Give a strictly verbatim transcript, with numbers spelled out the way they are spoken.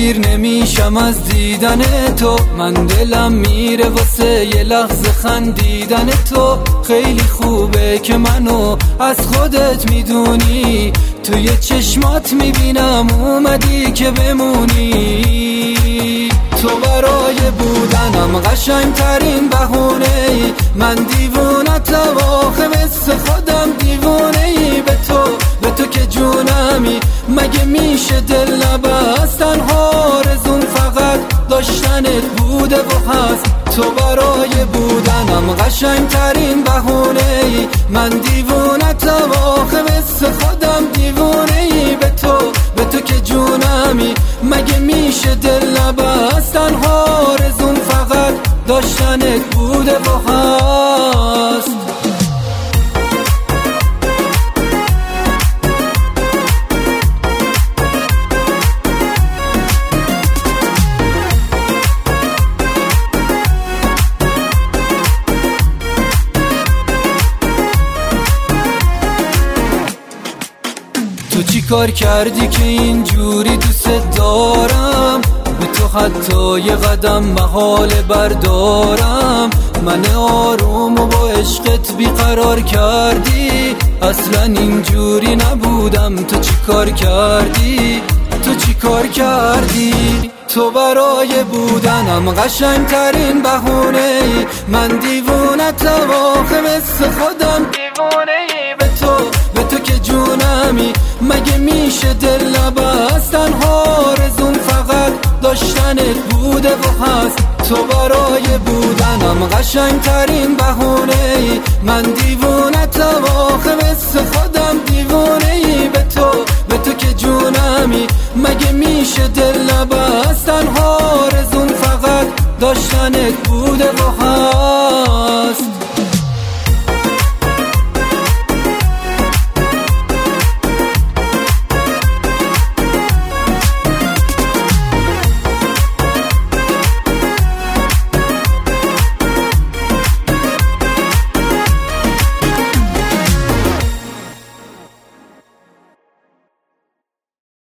سیر نمیشم از دیدن تو، من دلم میره واسه یه لحظه خندیدن تو. خیلی خوبه که منو از خودت میدونی، توی چشمات میبینم اومدی که بمونی. تو برای بودنم قشنگ ترین بهونه ای، من دیوونتم آخه مثل خودم دیوونه ای. به تو به تو که جونمی، مگه میشه دل نبست؟ تنها آرزوم فقط داشتنت بوده و هست. تو برای بودنم قشنگ ترین بهونه ای، من دیوونتم آخه مثل خودم دیوونه ای. به تو به تو که جونمی، مگه میشه دل نبست؟ تنها آرزوم فقط داشتنت بوده و هست. تو چی کار کردی که اینجوری دوست دارم؟ به تو حتی یه قدم محال بردارم. من آروم و با عشقت بیقرار کردی، اصلا اینجوری نبودم. تو چی کار کردی؟ تو چی کار کردی؟ تو برای بودنم قشنگ ترین بهونه ای، من دیوونتم آخه مثل خودم دیوونه ای. به تو به تو که جونمی، مگه میشه دل نبست؟ تنها آرزوم فقط داشتنت بوده و هست. تو برای بودنم قشنگ ترین بهونه ای، من دیوونتم آخه مثل خودم دیوونه ای. به تو به تو که جونمی، مگه میشه دل نبست؟ تنها آرزوم فقط داشتنت بوده و هست.